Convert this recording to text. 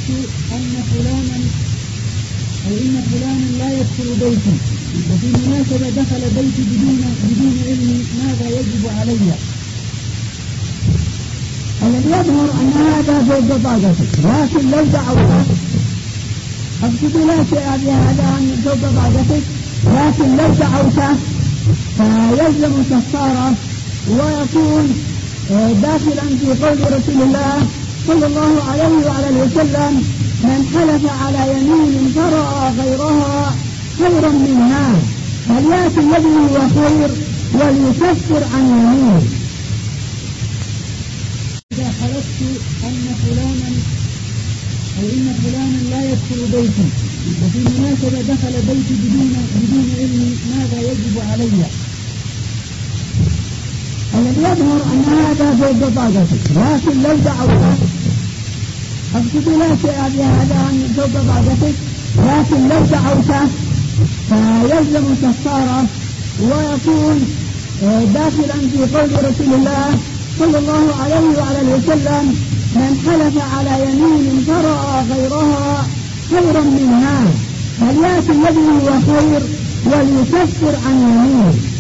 أن فلانا أو إن فلانا لا يدخل بيتي، وفي مناسبة دخل بيتي بدون علم، ماذا يجب علي؟ الذي يظهر أن هذا فوق طاقتك، لكن لو دعوته أقصد لا شيء بهذا أن فوق طاقتك، لكن لو دعوته فيلزم كفارة ويكون داخلا في قول رسول الله صلى الله عليه وعلى وسلم: من حلف على يمين فرأى غيرها خيرا منها فليأتي الذي هو خير وليكفر عن يمينه. إذا حلفت أن فلانا أو إن فلانا لا يدخل بيتي، وفي مناسبة دخل بيتي بدون علم، ماذا يجب علي؟ الذي يظهر أن هذا فوق طاقتك، لكن لو دعوته أقصد لا شيء بهذا أن فوق طاقتك، لكن لو دعوته فيلزم كفارة ويكون داخلا في قول رسول الله صلى الله عليه وعلى وسلم: من حلف على يمين فرأى غيرها خيرا منها فليأتي الذي هو خير وليكفر عن يمينه.